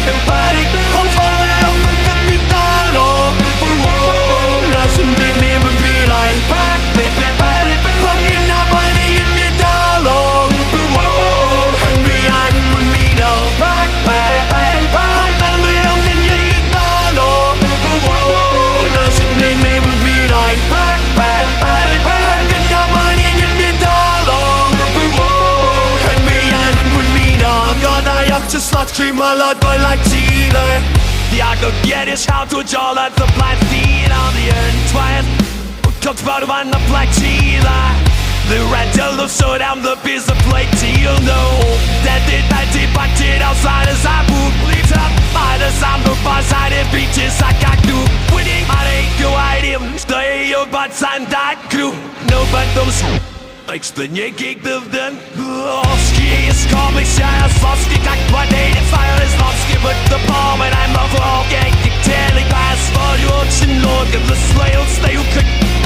Party, không phải đâu cần biết ta đâu. Là xuân đi mê mà vì lại phát party, không yên nào bởi đi yên biết ta đâu. Hãy vì ai cũng muốn đi đâu. Party, không cần biết đâu nên yên biết ta đâu. Là xuân đi mê mà vì lại phát party, không yên nào bởi đi yên biết ta đâu. Hãy vì ai cũng muốn đi đâu. Gonna have to start scream a lot but like Chile. The art of get is how to draw like the blind feet on the earth twice. Talked about one up like Chile. The rental of so down the piece of plate till no. That did I did outside as I move. Leaves up by the sound of far side and beaches I got to. Winning, I ain't go item. Stay your butts and that crew. No but those. Explain gig den Oski is coming, jag Foski tack på dig, det fire is Foski but the palm and I'm over all gang, telling pass for your chin lord, the slail stay you could